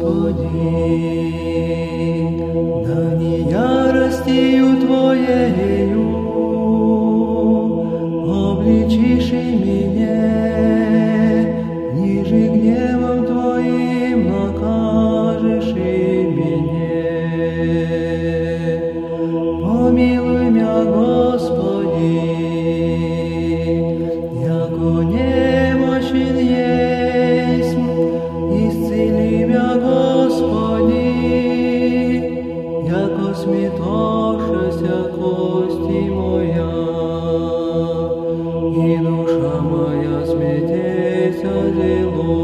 да не яростью Твоею обличишь и меня, ниже гневом Твоим накажешь и меня. Помилуй меня, Господи, яко немощен есть, исцели меня, Господи, яко сметошася кости моя, и душа моя сметеся зело,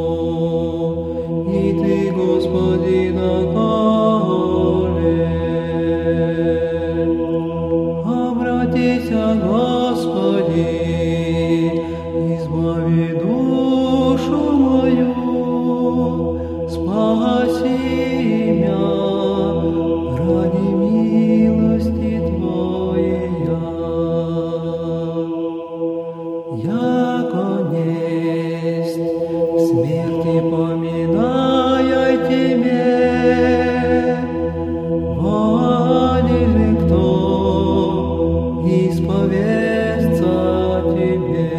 и Ты, Господи, наколе. Обратися, Господи, избави душу мою, спаси меня ради милости Твоей. Яко несть в смерти поминая Тебе, вали же кто исповестся Тебе.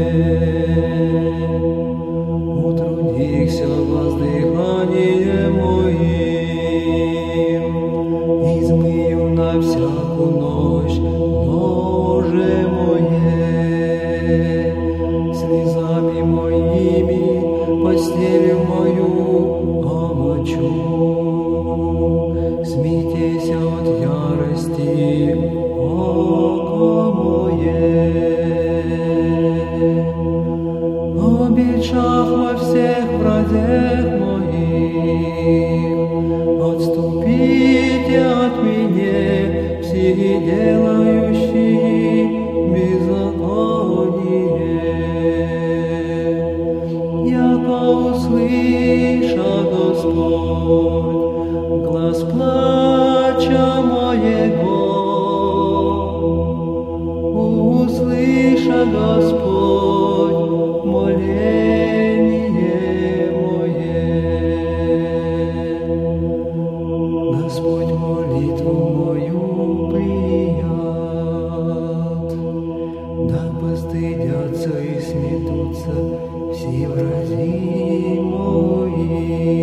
Утрудихся воздыханием моим, измыю на всякую ночь ложе мое, слезами моими постель мою омочу. Смейтеся от ярости, око мое. Обещав во всех вразях моих, отступите от меня, все делающие беззаконие. Яко услыша Господь глас плача моего, услыша Господь моление мое. Господь молитву мою прият, да постыдятся и сметутся все врази мои,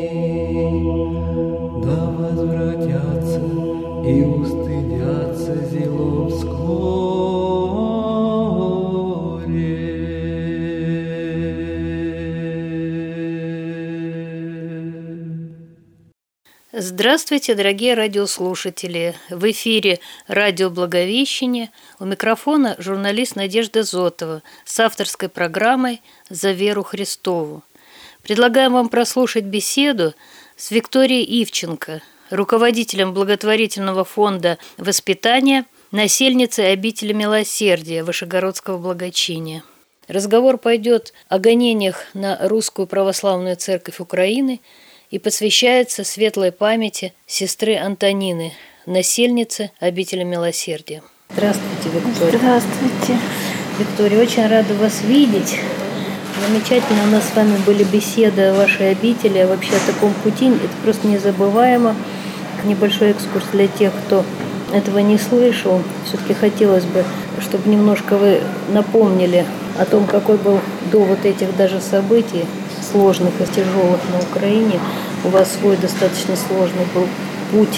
да возвратятся и устыдятся зелом вскоре. Здравствуйте, дорогие радиослушатели! В эфире радио «Благовещение». У микрофона журналист Надежда Зотова с авторской программой «За веру Христову». Предлагаем вам прослушать беседу с Викторией Ивченко, руководителем благотворительного фонда воспитания, насельницей обители милосердия Вышегородского благочиния. Разговор пойдет о гонениях на Русскую Православную Церковь Украины и посвящается светлой памяти сестры Антонины, насельницы обители милосердия. Здравствуйте, Виктория. Здравствуйте. Виктория, очень рада вас видеть. Замечательно, у нас с вами были беседы о вашей обители, а вообще о таком пути. Это просто незабываемо. Небольшой экскурс для тех, кто этого не слышал. Все-таки хотелось бы, чтобы немножко вы напомнили о том, какой был до вот этих даже событий, сложных и тяжелых на Украине. У вас свой достаточно сложный был путь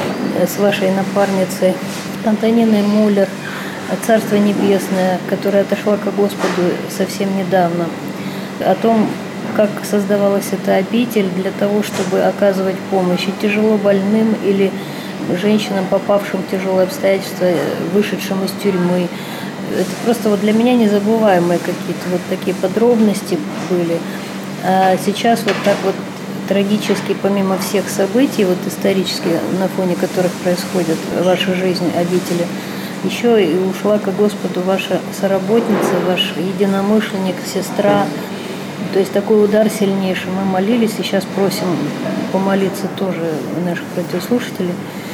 с вашей напарницей Антониной Муллер, Царство Небесное, которая отошла к Господу совсем недавно. О том, как создавалась эта обитель для того, чтобы оказывать помощь и тяжело больным или женщинам, попавшим в тяжелые обстоятельства, вышедшим из тюрьмы. Это просто вот для меня незабываемые какие-то вот такие подробности были. А сейчас вот так вот трагически, помимо всех событий, вот исторически, на фоне которых происходит ваша жизнь, обители, еще и ушла к Господу ваша соработница, ваш единомышленник, сестра. То есть такой удар сильнейший. Мы молились и сейчас просим помолиться тоже наших радиослушателей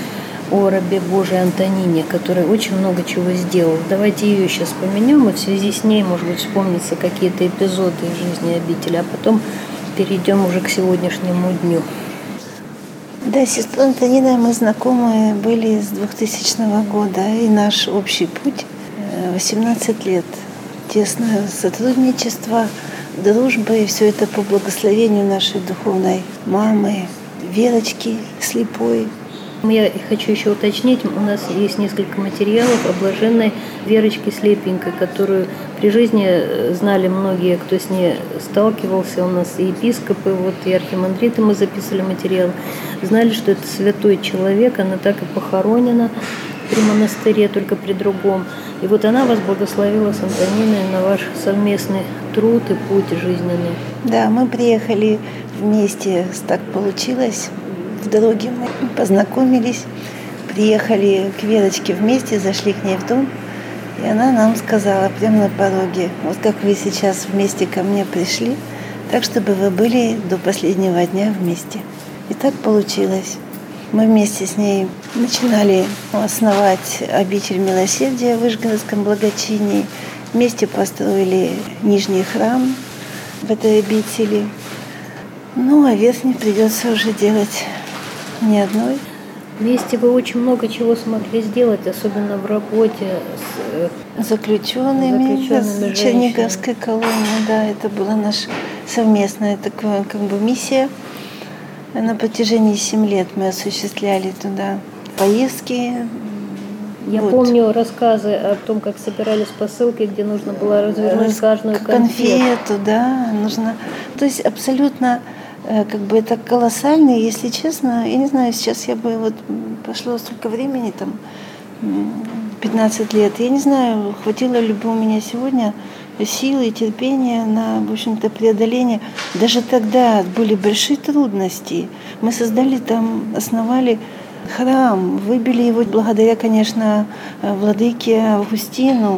о рабе Божией Антонине, который очень много чего сделал. Давайте ее сейчас вспомнем, и в связи с ней, может быть, вспомнятся какие-то эпизоды из жизни обители, а потом перейдем уже к сегодняшнему дню. Да, с сестрой Антониной мы знакомы были с 2000 года, и наш общий путь 18 лет. Тесное сотрудничество, дружба, и все это по благословению нашей духовной мамы, Верочки слепой. Я хочу еще уточнить, у нас есть несколько материалов о блаженной Верочке Слепенькой, которую при жизни знали многие, кто с ней сталкивался. У нас и епископы, и архимандриты, мы записывали материал. Знали, что это святой человек, она так и похоронена при монастыре, только при другом. И она вас благословила с Антониной на ваш совместный труд и путь жизненный. Да, мы приехали вместе, так получилось. В дороге мы познакомились, приехали к Верочке вместе, зашли к ней в дом, и она нам сказала прямо на пороге: вот как вы сейчас вместе ко мне пришли, так, чтобы вы были до последнего дня вместе. И так получилось. Мы вместе с ней начинали основать обитель милосердия в Вышгородском благочинии, вместе построили нижний храм в этой обители. А верхний придется уже делать не одной. Вместе вы очень много чего смогли сделать, особенно в работе с заключенными Черниговской колонии. Да, это была наша совместная такая миссия. На протяжении 7 лет мы осуществляли туда поездки. Я помню рассказы о том, как собирались посылки, где нужно было развернуть каждую конфету. Да, нужно. То есть абсолютно это колоссально, если честно. Я не знаю, сейчас я бы прошло столько времени, 15 лет. Я не знаю, хватило ли бы у меня сегодня силы и терпения на, в общем-то, преодоление. Даже тогда были большие трудности. Мы создали основали храм, выбили его благодаря, конечно, владыке Августину,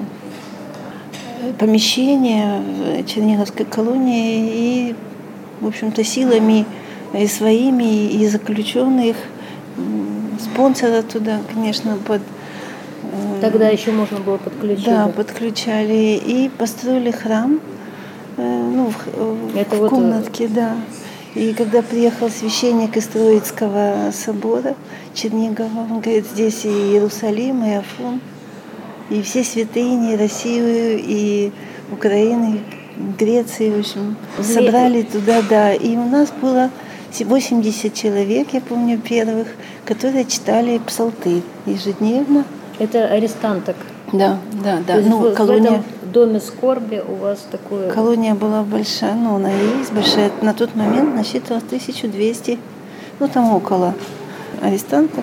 помещение в Черниговской колонии, и, в общем-то, силами и своими, и заключенных, спонсора туда, конечно, Тогда еще можно было подключить. Да, подключали. И построили храм в комнатке, да. И когда приехал священник из Троицкого собора Чернигова, он говорит: здесь и Иерусалим, и Афон, и все святыни, и Россию, и Украину, и Греции, в общем, собрали туда, да. И у нас было 80 человек, я помню, первых, которые читали псалтырь ежедневно. Это арестанток. Да. То есть колония, в этом доме скорби у вас такое... Колония была большая, она и есть большая. На тот момент насчитывалось 1200, около арестанток.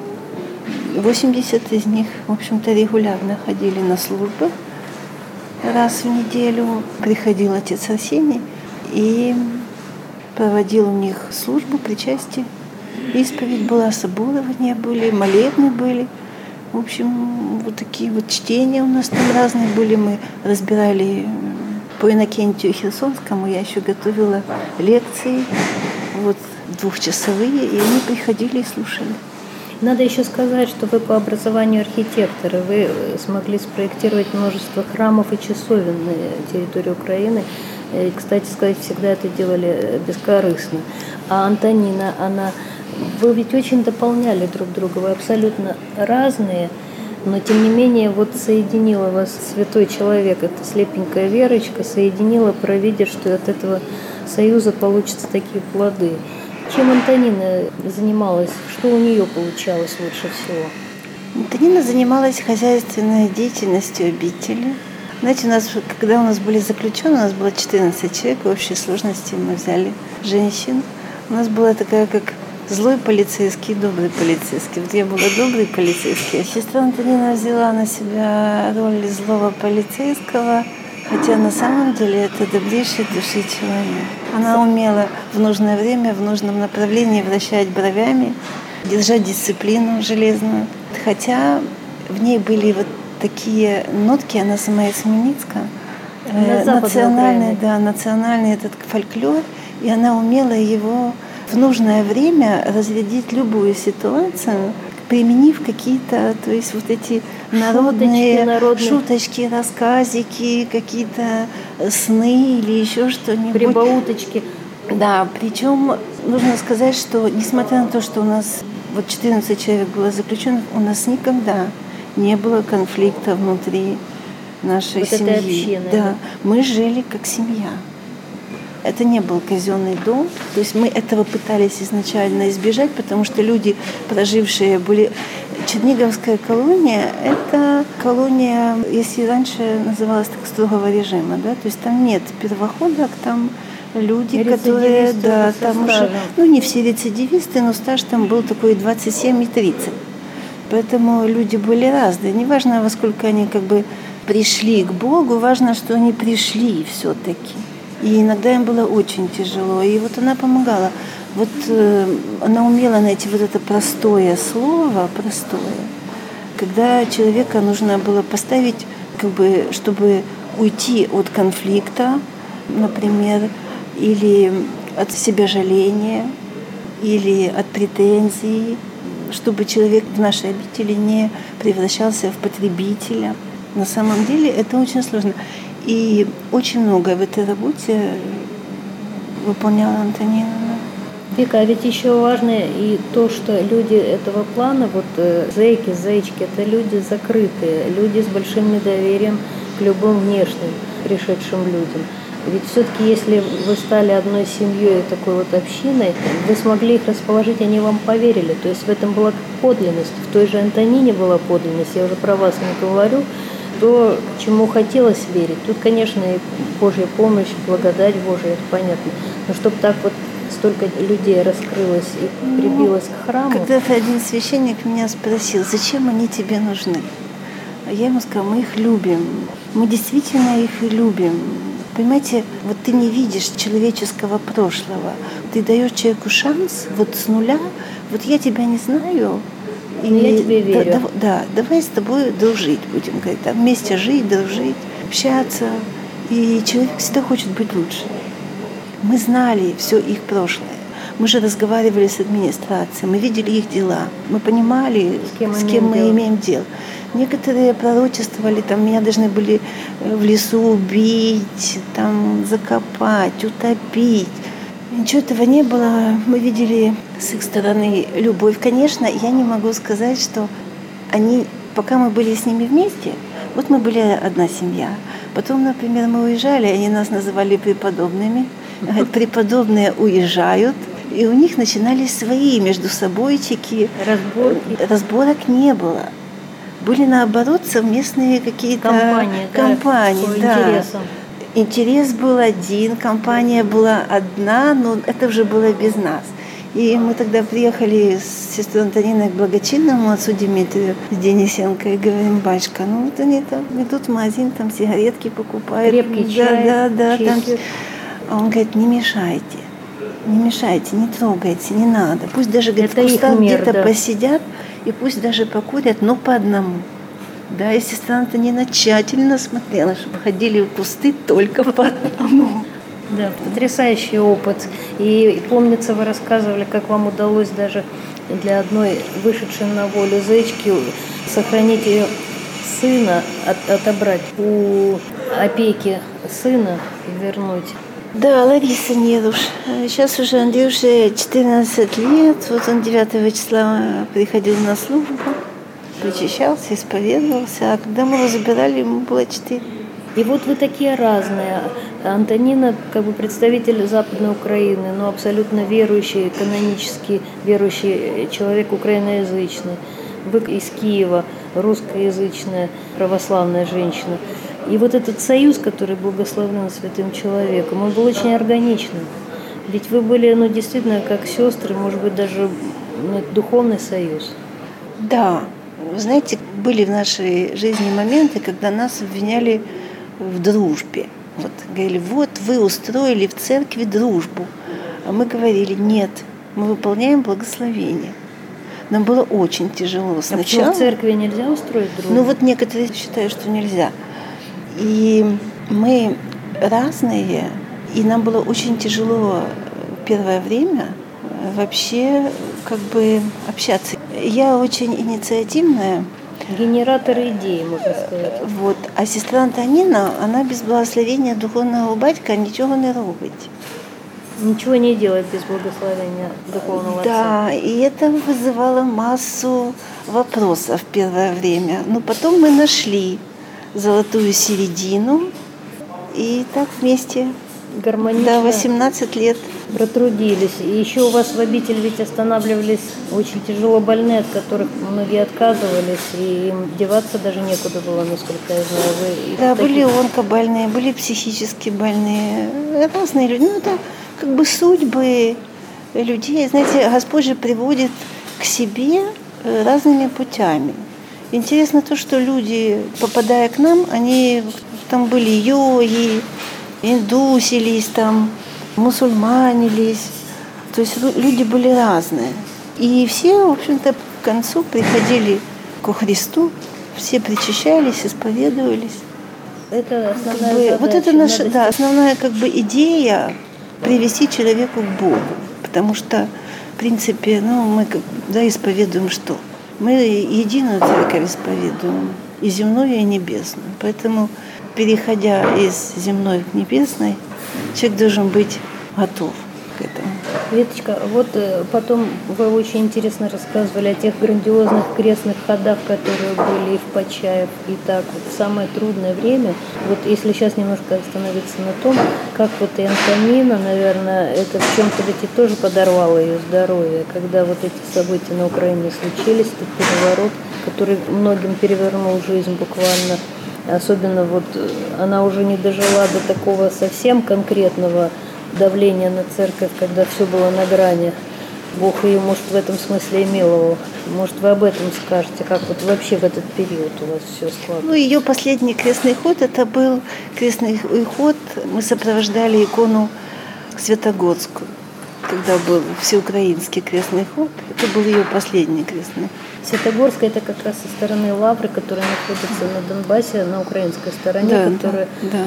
80 из них, в общем-то, регулярно ходили на службу. Раз в неделю приходил отец Арсений и проводил у них службу, причастие. Исповедь была, соборования были, молебны были. В общем, такие чтения у нас там разные были. Мы разбирали по Иннокентию Херсонскому. Я еще готовила лекции, 2-часовые, и они приходили и слушали. Надо еще сказать, что вы по образованию архитектор, вы смогли спроектировать множество храмов и часовен на территории Украины. И, кстати сказать, всегда это делали бескорыстно. А Антонина, вы ведь очень дополняли друг друга, вы абсолютно разные, но тем не менее соединила вас святой человек, это слепенькая Верочка, соединила, провидя, что от этого союза получатся такие плоды. Чем Антонина занималась, что у нее получалось лучше всего? Антонина занималась хозяйственной деятельностью обители. Знаете, когда у нас были заключенные, у нас было 14 человек, в общей сложности мы взяли женщин. У нас была такая, как злой полицейский, добрый полицейский. Я была добрый полицейский, а сестра Антонина взяла на себя роль злого полицейского, хотя на самом деле это добрейший души человек. Она умела в нужное время, в нужном направлении вращать бровями, держать дисциплину железную. Хотя в ней были такие нотки, она сама из Хмельницка, национальный этот фольклор, и она умела его в нужное время разрядить любую ситуацию, применив какие-то, то есть эти народные шуточки, рассказики, какие-то сны или еще что-нибудь. Прибауточки. Да, причем нужно сказать, что несмотря на то, что у нас 14 человек было заключенных, у нас никогда не было конфликта внутри нашей семьи. Этой общины. Да, мы жили как семья. Это не был казенный дом, то есть мы этого пытались изначально избежать, потому что люди, прожившие были... Черниговская колония – это колония, если раньше называлась так, строгого режима, да, то есть там нет первоходок, там люди, которые, да, там уже, не все рецидивисты, но стаж там был такой 27 и 30. Поэтому люди были разные. Неважно, во сколько они пришли к Богу, важно, что они пришли все-таки. И иногда им было очень тяжело. И она помогала. Она умела найти это простое слово, когда человека нужно было поставить, чтобы уйти от конфликта, например, или от себяжаления, или от претензий, чтобы человек в нашей обители не превращался в потребителя. На самом деле это очень сложно. И очень много в этой работе выполняла Антонина. Вика, а ведь еще важно и то, что люди этого плана, зэки, зэчки, это люди закрытые, люди с большим недоверием к любым внешним пришедшим людям. Ведь все-таки, если вы стали одной семьей, такой общиной, вы смогли их расположить, они вам поверили. То есть в этом была подлинность. В той же Антонине была подлинность, я уже про вас не говорю. То, к чему хотелось верить. Тут, конечно, и Божья помощь, благодать Божия, это понятно. Но чтобы так столько людей раскрылось и прибилось к храму. Когда-то один священник меня спросил, зачем они тебе нужны? А я ему сказала, мы их любим. Мы действительно их любим. Понимаете, ты не видишь человеческого прошлого. Ты даешь человеку шанс с нуля. Я тебя не знаю. Но я тебе верю. Давай с тобой дружить будем, говорить, вместе жить, дружить, общаться. И человек всегда хочет быть лучше. Мы знали все их прошлое. Мы же разговаривали с администрацией, мы видели их дела, мы понимали, с кем мы имеем дело. Некоторые пророчествовали, меня должны были в лесу убить, закопать, утопить. Ничего этого не было. Мы видели с их стороны любовь. Конечно, я не могу сказать, что они, пока мы были с ними вместе, мы были одна семья. Потом, например, мы уезжали, они нас называли преподобными. Преподобные уезжают, и у них начинались свои между собойчики. Разборки. Разборок не было. Были, наоборот, совместные какие-то компании да. Интересом. Интерес был один, компания была одна, но это уже было без нас. И мы тогда приехали с сестрой Антониной к благочинному отцу Дмитрию с Денисенко и говорим, батюшка, они идут в магазин, сигаретки покупают. Крепкий чай. Да. А он говорит, не мешайте, не трогайте, не надо. Пусть даже в кустах где-то посидят, и пусть даже покурят, но по одному. Да, и сестра Антонина тщательно смотрела, чтобы ходили в кусты только по одному. Да, потрясающий опыт. И помнится, вы рассказывали, как вам удалось даже для одной вышедшей на волю зэчки сохранить ее сына, отобрать у опеки сына и вернуть. Да, Лариса Неруш. Сейчас уже Андрюше 14 лет. Он 9 числа приходил на службу, причащался, исповедовался. А когда мы его забирали, ему было 4. И вы такие разные. Антонина представитель Западной Украины, но абсолютно верующий, канонически верующий человек, украиноязычный. Вы из Киева, русскоязычная православная женщина. И этот союз, который благословлен святым человеком, он был очень органичным. Ведь вы были, действительно, как сестры, может быть, даже духовный союз. Да. Вы знаете, были в нашей жизни моменты, когда нас обвиняли в дружбе. Говорили, вы устроили в церкви дружбу. А мы говорили, нет, мы выполняем благословение. Нам было очень тяжело сначала. А в церкви нельзя устроить дружбу? Некоторые считают, что нельзя. И мы разные, и нам было очень тяжело первое время вообще общаться. Я очень инициативная. Генератор идей, можно сказать. А сестра Антонина, она без благословения духовного батька ничего не робить. Ничего не делает без благословения духовного отца. Да, и это вызывало массу вопросов в первое время. Но потом мы нашли золотую середину, и так вместе Гармонично. до 18 лет. Протрудились. И еще у вас в обители ведь останавливались очень тяжело больные, от которых многие отказывались, и им деваться даже некуда было, насколько я знаю. Вы Да, таких- были онкобольные, были психически больные, разные люди. Ну, это как бы судьбы людей. Знаете, Господь же приводит к себе разными путями. Интересно то, что люди, попадая к нам, они там были йоги, индусились, там, мусульманились. То есть люди были разные. И все, в общем-то, к концу приходили ко Христу, все причащались, исповедовались. Это основная Как бы, задача. вот это наша, Надо да, основная как бы идея привести человека к Богу. Потому что, в принципе, мы исповедуем что? Мы единую церковь исповедуем, и земную, и небесную. Поэтому, переходя из земной к небесной, человек должен быть готов к этому. Веточка, вот потом вы очень интересно рассказывали о тех грандиозных крестных ходах, которые были и в Почаев, и так вот в самое трудное время. Вот если сейчас немножко остановиться на том, как вот и Антонина, наверное, это в чем-то ведь и тоже подорвало ее здоровье, когда вот эти события на Украине случились, этот переворот, который многим перевернул жизнь буквально. Особенно вот она уже не дожила до такого совсем конкретного давление на церковь, когда все было на грани. Бог ее, может, в этом смысле и миловал. Может, вы об этом скажете, как вот вообще в этот период у вас все складывалось? Ее последний крестный ход, это был крестный ход, мы сопровождали икону Святогорскую, когда был всеукраинский крестный ход, это был ее последний крестный. Святогорская — это как раз со стороны Лавры, которая находится на Донбассе, на украинской стороне, Да, которая... да.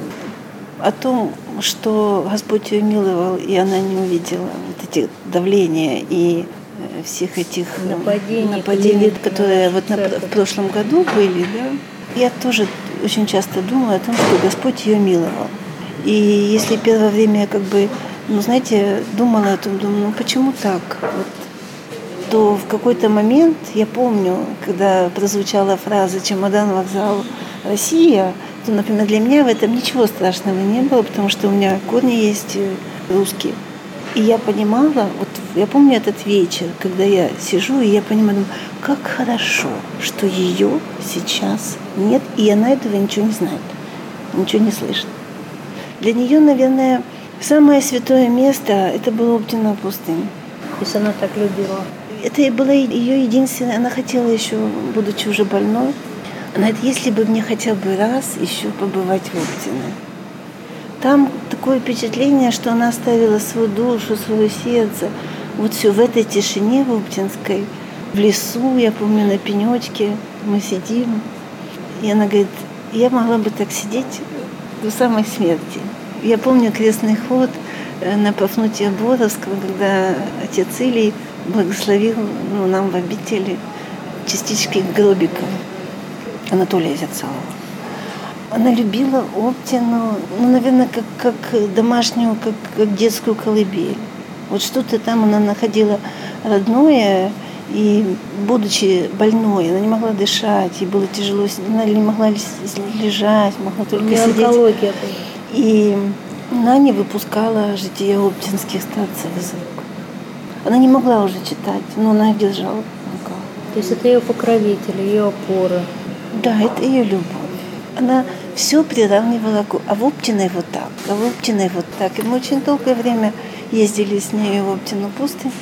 О том, что Господь ее миловал, и она не увидела вот эти давления и всех этих нападений, которые вот в прошлом году были, да. Я тоже очень часто думаю о том, что Господь ее миловал. И если первое время я знаете, думала о том, думаю, почему так? Вот, то в какой-то момент, я помню, когда прозвучала фраза «Чемодан, вокзал, Россия», то, например, для меня в этом ничего страшного не было, потому что у меня корни есть русские. И я понимала, вот я помню этот вечер, когда я сижу, и я понимаю, думаю, как хорошо, что ее сейчас нет, и она этого ничего не знает, ничего не слышит. Для нее, наверное, самое святое место – это была Оптина пустыня. То есть она так любила. Это было ее единственное, она хотела еще, будучи уже больной, она говорит, если бы мне хотя бы раз еще побывать в Оптино. Там такое впечатление, что она оставила свою душу, свое сердце. Вот все в этой тишине в Оптинской, в лесу, я помню, на пенечке мы сидим. И она говорит, я могла бы так сидеть до самой смерти. Я помню крестный ход на Пафнутия Боровского, когда отец Илий благословил нам в обители частички гробика Анатолия Зерцалова. Она любила Оптину, наверное, как домашнюю, как детскую колыбель. Вот что-то там она находила родное, и, будучи больной, она не могла дышать, ей было тяжело, она не могла лежать, могла только сидеть. Онкология. И она не выпускала жития оптинских старцев из рук. Она не могла уже читать, но она их держала. То есть это ее покровитель, ее опора. Да, это ее любовь. Она все приравнивала, а в Оптиной вот так, а в Оптиной вот так. И мы очень долгое время ездили с ней в Оптину пустынь.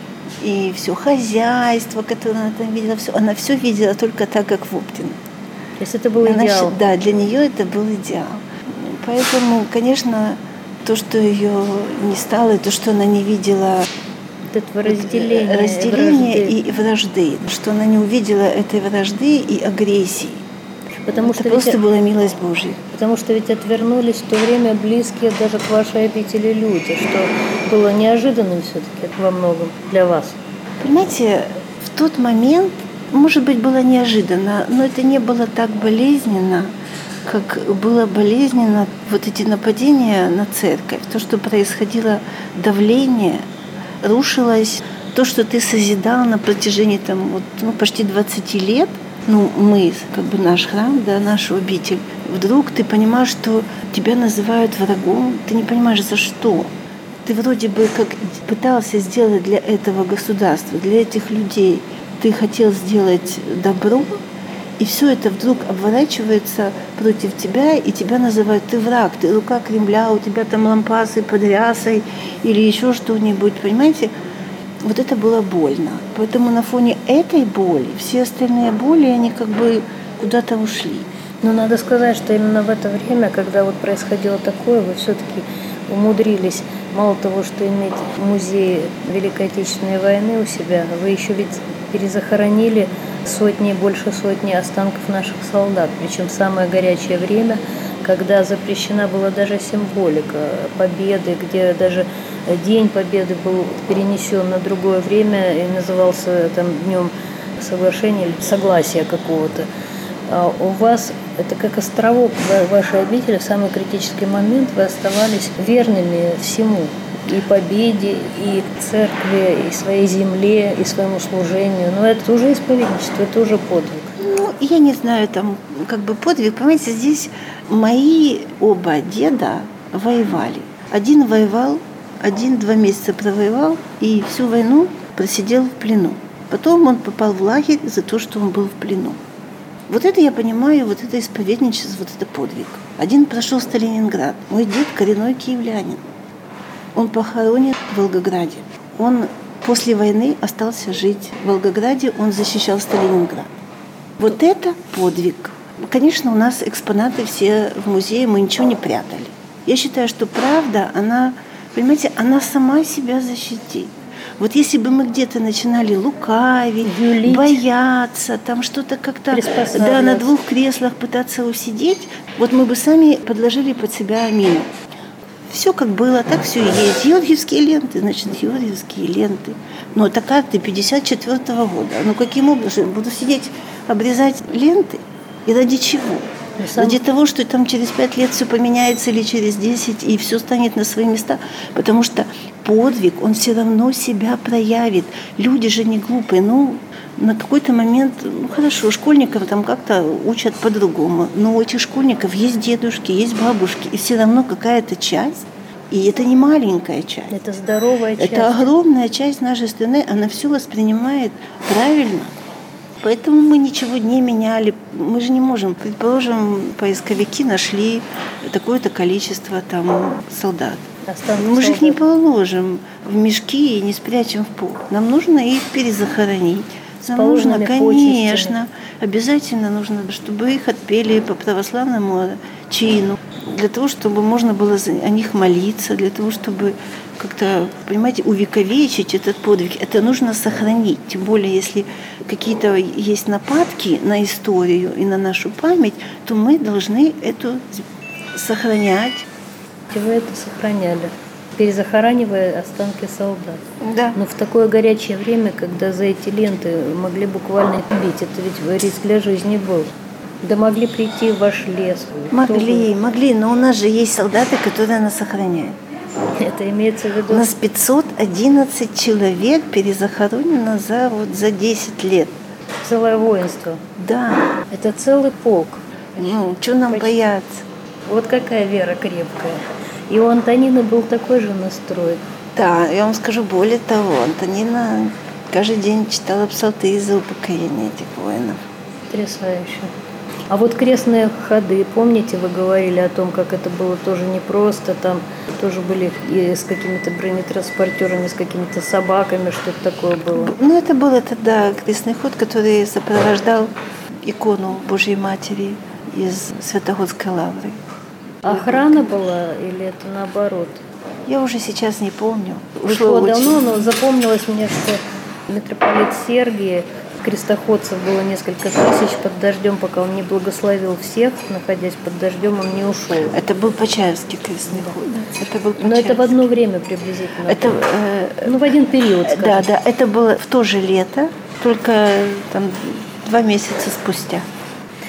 И все хозяйство, которое она там видела, все, она все видела только так, как в Оптино. То есть это был идеал. Да, для нее это был идеал. Поэтому, конечно, то, что ее не стало, и то, что она не видела этого разделения и вражды, что она не увидела этой вражды и агрессии. Потому это что просто была милость Божья. Потому что ведь отвернулись в то время близкие даже к вашей обители люди, что было неожиданным все-таки во многом для вас. Понимаете, в тот момент, может быть, было неожиданно, но это не было так болезненно, как было болезненно вот эти нападения на церковь, то, что происходило давление, рушилось то, что ты созидал на протяжении почти 20 лет. Мы, как бы наш храм, да, нашу обитель, вдруг ты понимаешь, что тебя называют врагом, ты не понимаешь, за что. Ты вроде бы как пытался сделать для этого государства, для этих людей, ты хотел сделать добро, и все это вдруг обворачивается против тебя, и тебя называют ты враг, ты рука Кремля, у тебя там лампасы под рясой или еще что-нибудь, понимаете? Вот это было больно. Поэтому на фоне этой боли все остальные боли, они как бы куда-то ушли. Но надо сказать, что именно в это время, когда вот происходило такое, вы все-таки умудрились, мало того, что иметь музей Великой Отечественной войны у себя, вы еще ведь перезахоронили больше сотни останков наших солдат. Причем в самое горячее время, когда запрещена была даже символика победы, где даже День Победы был перенесен на другое время и назывался там Днем соглашения или согласия какого-то. А у вас это как островок в вашей обители, в самый критический момент вы оставались верными всему. И победе, и церкви, и своей земле, и своему служению. Но это уже исповедничество, это уже подвиг. Я не знаю, как бы подвиг. Понимаете, здесь мои оба деда воевали. Один воевал, 2 месяца провоевал, и всю войну просидел в плену. Потом он попал в лагерь за то, что он был в плену. Вот это я понимаю, вот это исповедничество, вот это подвиг. Один прошел Сталинград. Мой дед коренной киевлянин. Он похоронен в Волгограде. Он после войны остался жить в Волгограде, он защищал Сталинград. Вот это подвиг. Конечно, у нас экспонаты все в музее, мы ничего не прятали. Я считаю, что правда, она, понимаете, она сама себя защитит. Вот если бы мы где-то начинали лукавить, юлить, бояться, там что-то как-то на 2 креслах пытаться усидеть, вот мы бы сами подложили под себя мину. Все как было, так все и есть. Георгиевские ленты, значит, георгиевские ленты. Но это карты 54 года. Каким образом? Буду сидеть, обрезать ленты? И ради чего? Ради того, что там через 5 лет все поменяется или через 10, и все станет на свои места. Потому что подвиг, он все равно себя проявит. Люди же не глупые. На какой-то момент, хорошо, школьников там как-то учат по-другому, но у этих школьников есть дедушки, есть бабушки, и все равно какая-то часть, и это не маленькая часть. Это здоровая часть. Это огромная часть нашей страны, она все воспринимает правильно. Поэтому мы ничего не меняли. Мы же не можем. Предположим, поисковики нашли такое-то количество солдат. Мы же их не положим в мешки и не спрячем в пол. Нам нужно их перезахоронить. Нам нужно, конечно, обязательно нужно, чтобы их отпели по православному чину, для того, чтобы можно было о них молиться, для того, чтобы как-то, понимаете, увековечить этот подвиг. Это нужно сохранить. Тем более, если какие-то есть нападки на историю и на нашу память, то мы должны это сохранять. Вы это сохраняли, перезахоранивая останки солдат. Да. Но в такое горячее время, когда за эти ленты могли буквально бить, это ведь риск для жизни был. Да могли прийти в ваш лес. Могли, но у нас же есть солдаты, которые нас охраняют. Это имеется в виду? У нас 511 человек перезахоронено за 10 лет. Целое воинство. Да. Это целый полк. Что нам бояться? Вот какая вера крепкая. И у Антонины был такой же настрой. Да, я вам скажу более того, Антонина каждый день читала псалты из-за упокоения этих воинов. Потрясающе. А вот крестные ходы, помните, вы говорили о том, как это было тоже непросто, там тоже были и с какими-то бронетранспортерами, с какими-то собаками, что-то такое было? Это был крестный ход, который сопровождал икону Божьей Матери из Святогодской лавры. Охрана была или это наоборот? Я уже сейчас не помню. Ушло давно, но запомнилось мне, что митрополит Сергий, крестоходцев было несколько тысяч под дождем, пока он не благословил всех, находясь под дождем, он не ушел. Это был Почаевский крестный ход. Это был Но это в одно время приблизительно. Это, в один период, скажем. Да, это было в то же лето, только 2 месяца спустя.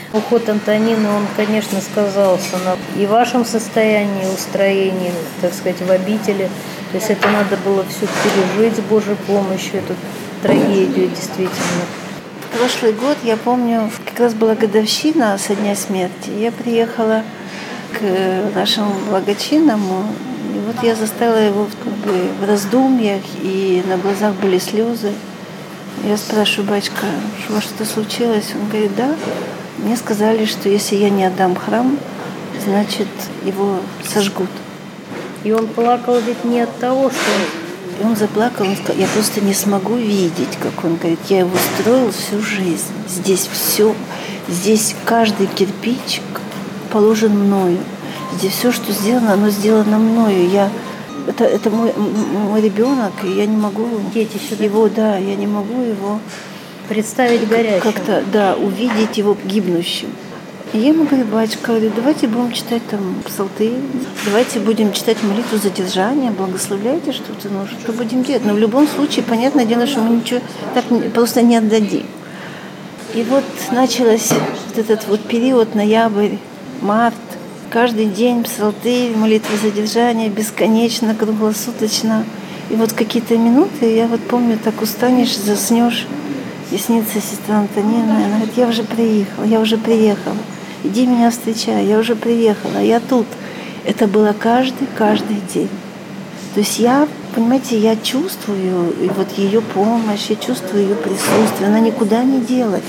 уход Антонины, он, конечно, сказался на и вашем состоянии, устроении, так сказать, в обители. То есть это надо было все пережить с Божьей помощью, эту трагедию действительно. Прошлый год, я помню, как раз была годовщина со дня смерти. Я приехала к нашему благочинному, и вот я застала его как бы в раздумьях, и на глазах были слезы. Я спрашиваю: батюшка, у вас что-то случилось? Он говорит: да. Мне сказали, что если я не отдам храм, значит, его сожгут. И он плакал ведь не от того, что И он заплакал, он сказал: я просто не смогу видеть, как он говорит, я его строил всю жизнь. Здесь все, здесь каждый кирпич положен мною. Здесь все, что сделано, оно сделано мною. Это мой ребенок, и я не могу его, да, я не могу его представить горячим. Как-то, да, увидеть его гибнущим. И я ему говорю: батюшка, давайте будем читать там псалтырь, давайте будем читать молитву задержания, благословляйте что-то, что будем делать. Но в любом случае, понятное дело, что мы ничего так просто не отдадим. И вот начался вот этот вот период, ноябрь, март, каждый день псалтырь, молитва задержания, бесконечно, круглосуточно. И вот какие-то минуты, я вот помню, так устанешь, заснешь, и снится сестра Антонина, она говорит: я уже приехала. Иди меня встречай, я уже приехала, я тут. Это было каждый день. То есть я, понимаете, я чувствую и вот ее помощь, я чувствую ее присутствие, она никуда не делась.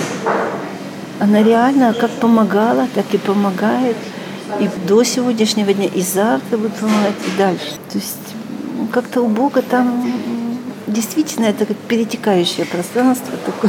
Она реально как помогала, так и помогает. И до сегодняшнего дня, и завтра будет помогать, и дальше. То есть как-то у Бога там действительно это как перетекающее пространство такое.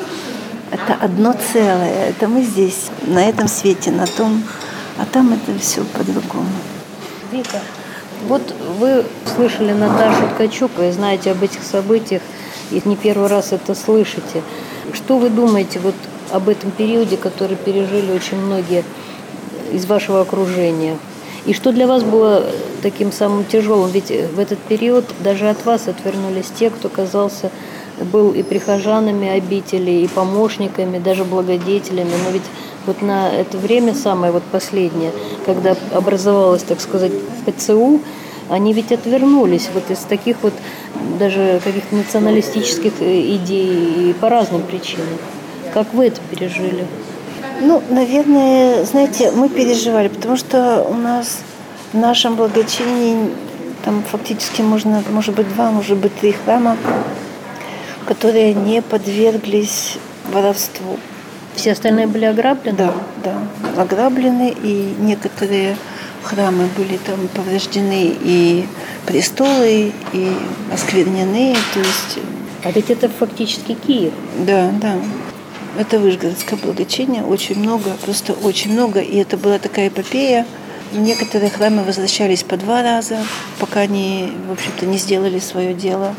Это одно целое. Это мы здесь, на этом свете, на том, а там это все по-другому. Вика, вот вы слышали Наташу Ткачук и знаете об этих событиях, и не первый раз это слышите. Что вы думаете вот об этом периоде, который пережили очень многие из вашего окружения? И что для вас было таким самым тяжелым? Ведь в этот период даже от вас отвернулись те, кто казался, был и прихожанами обители, и помощниками, даже благодетелями. Но ведь вот на это время, самое вот последнее, когда образовалось, так сказать, ПЦУ, они ведь отвернулись вот из таких вот даже каких-то националистических идей и по разным причинам. Как вы это пережили? Ну, наверное, знаете, мы переживали, потому что у нас в нашем благочинии там фактически может быть 2, может быть 3 храма, которые не подверглись воровству. Все остальные были ограблены? Да, ограблены, и некоторые храмы были там повреждены, и престолы, и осквернены, то есть... А ведь это фактически Киев. Да. Это Вышгородское благочиние, очень много, просто очень много, и это была такая эпопея. Некоторые храмы возвращались по 2 раза, пока они, в общем-то, не сделали свое дело.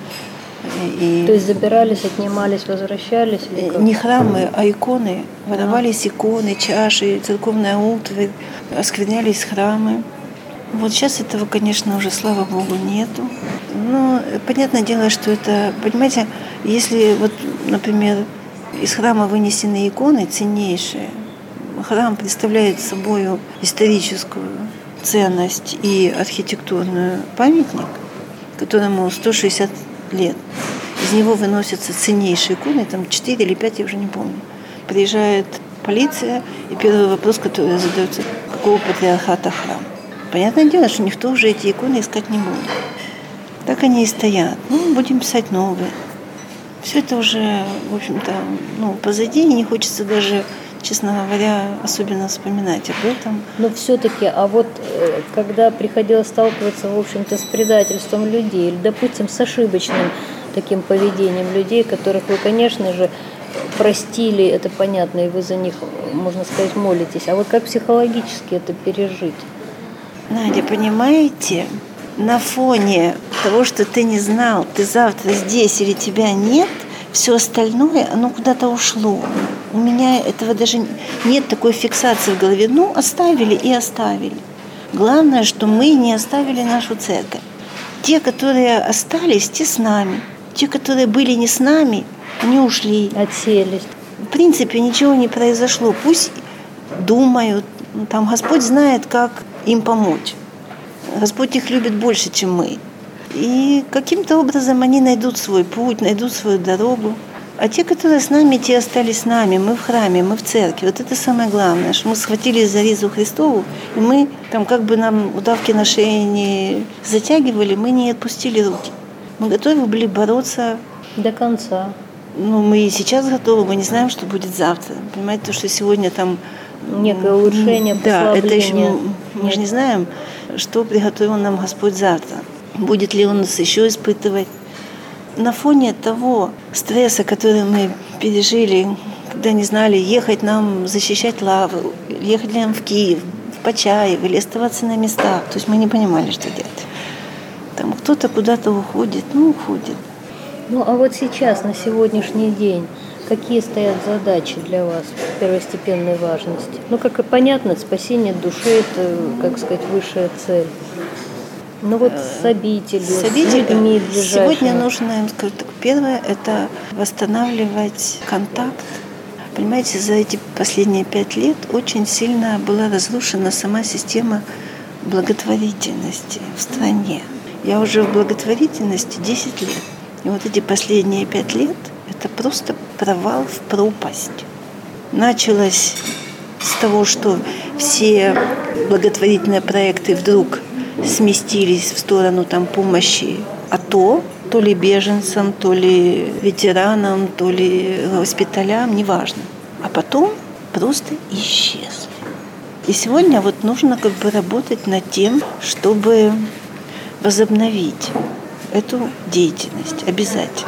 То есть забирались, отнимались, возвращались? Не храмы, а иконы. Воровались иконы, чаши, церковная утварь, осквернялись храмы. Вот сейчас этого, конечно, уже, слава Богу, нету. Но понятное дело, что это, понимаете, если вот, например, из храма вынесены иконы ценнейшие, храм представляет собой историческую ценность и архитектурную памятник, которому 160 лет. Из него выносятся ценнейшие иконы, там 4 или 5, я уже не помню. Приезжает полиция, и первый вопрос, который задается: какого патриархата храм? Понятное дело, что никто уже эти иконы искать не будет. Так они и стоят. Будем писать новые. Все это уже, в общем-то, позади, и не хочется даже, честно говоря, особенно вспоминать об этом. Но все-таки, а вот когда приходилось сталкиваться, в общем-то, с предательством людей, или, допустим, с ошибочным таким поведением людей, которых вы, конечно же, простили, это понятно, и вы за них, можно сказать, молитесь. А вот как психологически это пережить? Надя, понимаете, на фоне того, что ты не знал, ты завтра здесь или тебя нет, все остальное, оно куда-то ушло. У меня этого даже нет такой фиксации в голове. Оставили и оставили. Главное, что мы не оставили нашу церковь. Те, которые остались, те с нами. Те, которые были не с нами, они ушли. Отселись. В принципе, ничего не произошло. Пусть думают. Там Господь знает, как им помочь. Господь их любит больше, чем мы. И каким-то образом они найдут свой путь, найдут свою дорогу. А те, которые с нами, те остались с нами. Мы в храме, мы в церкви. Вот это самое главное, что мы схватились за ризу Христову, и мы, там, как бы нам удавки на шее не затягивали, мы не отпустили руки. Мы готовы были бороться до конца. Мы и сейчас готовы, мы не знаем, что будет завтра. Понимаете, то, что сегодня там некое улучшение, послабление. Да, это еще мы же не знаем, что приготовил нам Господь завтра. Будет ли Он нас еще испытывать. На фоне того стресса, который мы пережили, когда не знали, ехать нам защищать Лавру, ехать ли нам в Киев, в Почаево, или оставаться на местах. То есть мы не понимали, что делать. Там кто-то куда-то уходит, уходит. А вот сейчас, на сегодняшний день, какие стоят задачи для вас первостепенной важности? Как и понятно, спасение души – это, как сказать, высшая цель. С обителью, с людьми ближайшими. Сегодня нужно, я им скажу так, первое – это восстанавливать контакт. Понимаете, за эти последние 5 лет очень сильно была разрушена сама система благотворительности в стране. Я уже в благотворительности 10 лет. И вот эти последние 5 лет – это просто провал в пропасть. Началось с того, что все благотворительные проекты вдруг сместились в сторону помощи АТО, то ли беженцам, то ли ветеранам, то ли госпиталям, неважно. А потом просто исчезли. И сегодня нужно работать над тем, чтобы возобновить эту деятельность обязательно.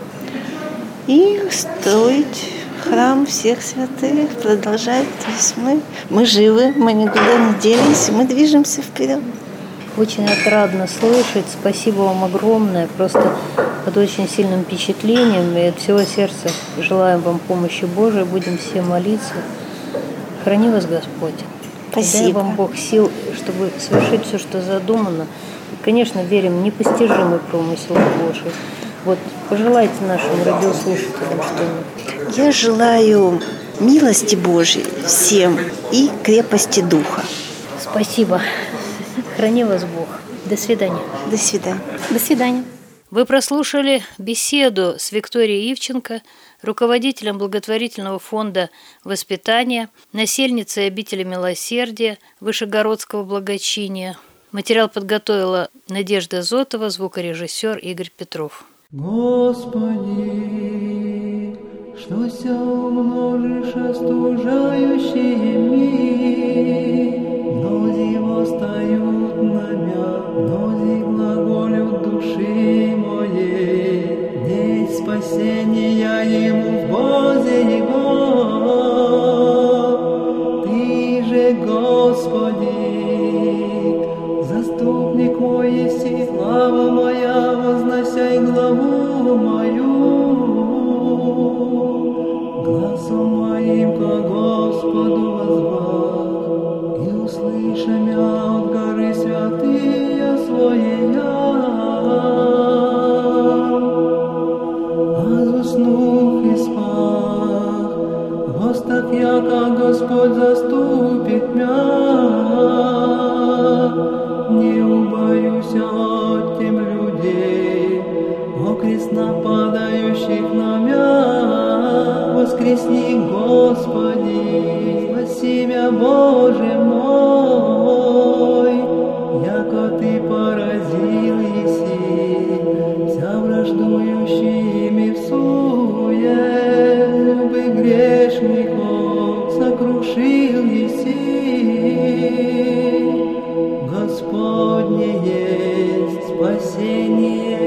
И строить храм всех святых, продолжать. То есть мы живы, мы никуда не делись, мы движемся вперед. Очень отрадно слышать. Спасибо вам огромное. Просто под очень сильным впечатлением. И от всего сердца желаем вам помощи Божией. Будем все молиться. Храни вас Господь. Спасибо. Дай вам Бог сил, чтобы совершить все, что задумано. И, конечно, верим в непостижимый промысел Божий. Пожелайте нашим радиослушателям что-нибудь. Я желаю милости Божьей всем и крепости духа. Спасибо. Храни вас Бог. До свидания. До свидания. До свидания. Вы прослушали беседу с Викторией Ивченко, руководителем благотворительного фонда воспитания, насельницей обители милосердия Вышегородского благочиния. Материал подготовила Надежда Зотова, звукорежиссер Игорь Петров. Господи, что ся умножишь остужающие ми, многие восстают на мя, многие глаголют души моей, нет спасения ему в Бозе Его. Ты же, Господи, заступник мой еси, слава моя, возносяй главу мою. Гласом моим ко Господу воззвал, и услыша мя от горы святые своя. А заснув и спах, гостах яко Господь заступит мя. Не убоюсь от тем людей, окрест нападающих на мя. Воскресни, Господи, спаси мя, Боже мой, яко Ты поразил еси вся враждующими в суе, любы грешников сокрушил еси. Господне есть спасение